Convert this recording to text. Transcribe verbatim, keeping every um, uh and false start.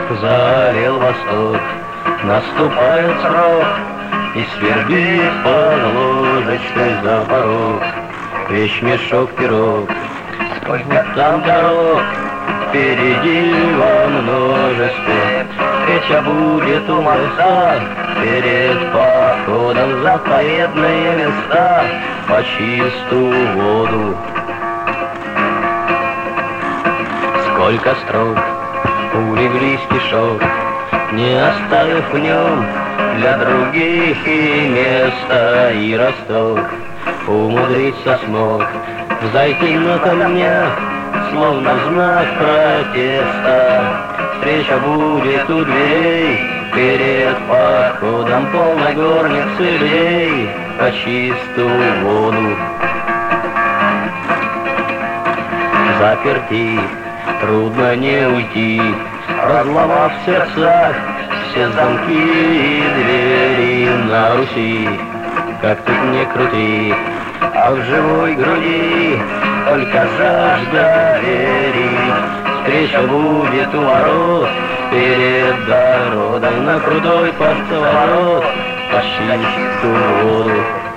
залил восток. Наступает срок, и свербит под ложечкой за порог. Вещмешок, пирог, сколько там дорог, впереди во множестве. Встреча будет у моста, перед походом заповедные места, по чистую воду. Сколько строк улеглись в кишок, не оставив в нем для других и места, и росток умудриться смог взойти на камнях, словно в знак протеста. Встреча будет у дверей, перед походом полной горницы людей, по чистую воду. Заперти, трудно не уйти, разломав в сердцах все замки и двери на Руси. Как тут не крути, а в живой груди только жажда верить. Встреча будет у ворот, перед дорогой на крутой поворот, по чистую воду.